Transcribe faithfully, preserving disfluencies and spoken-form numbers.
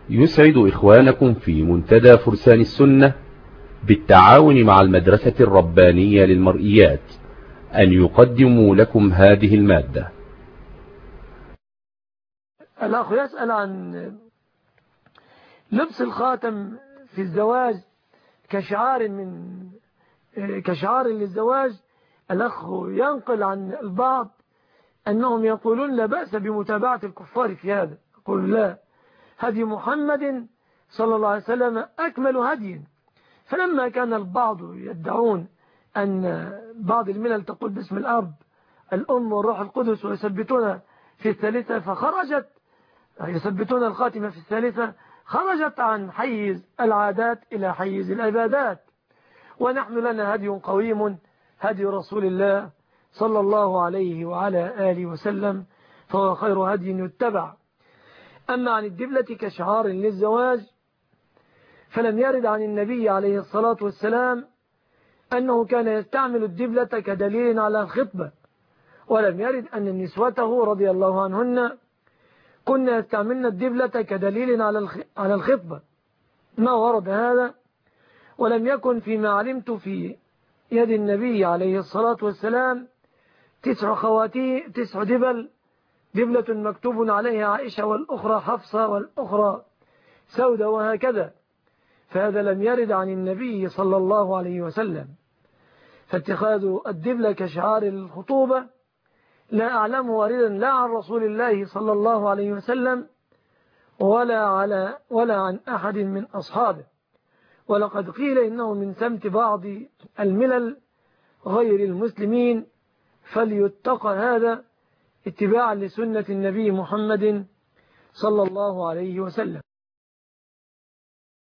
يسعد إخوانكم في منتدى فرسان السنة بالتعاون مع المدرسة الربانية للمرئيات أن يقدموا لكم هذه المادة. الأخ يسأل عن لبس الخاتم في الزواج كشعار من كشعار للزواج. الأخ ينقل عن البعض أنهم يقولون لا بأس بمتابعة الكفار في هذا. يقول لا، هدي محمد صلى الله عليه وسلم أكمل هدي. فلما كان البعض يدعون أن بعض الملل تقول باسم الأب الأم والروح القدس ويثبتون في الثالثة، فخرجت يثبتون الخاتمة في الثالثة، خرجت عن حيز العادات إلى حيز العبادات. ونحن لنا هدي قويم، هدي رسول الله صلى الله عليه وعلى آله وسلم، فهو خير هدي يتبع. أما عن الدبلة كشعار للزواج فلم يرد عن النبي عليه الصلاة والسلام أنه كان يستعمل الدبلة كدليل على الخطبة، ولم يرد أن نسوته رضي الله عنهن كنا يستعملن الدبلة كدليل على الخطبة، ما ورد هذا. ولم يكن فيما علمت في يد النبي عليه الصلاة والسلام تسع خواتي تسع دبل، دبلة مكتوب عليها عائشة والأخرى حفصة والأخرى سودة وهكذا، فهذا لم يرد عن النبي صلى الله عليه وسلم. فاتخاذ الدبلة كشعار الخطوبة لا أعلم واردا لا عن رسول الله صلى الله عليه وسلم ولا على ولا عن أحد من أصحابه. ولقد قيل إنه من سمت بعض الملل غير المسلمين، فليتقى هذا اتباعا لسنة النبي محمد صلى الله عليه وسلم.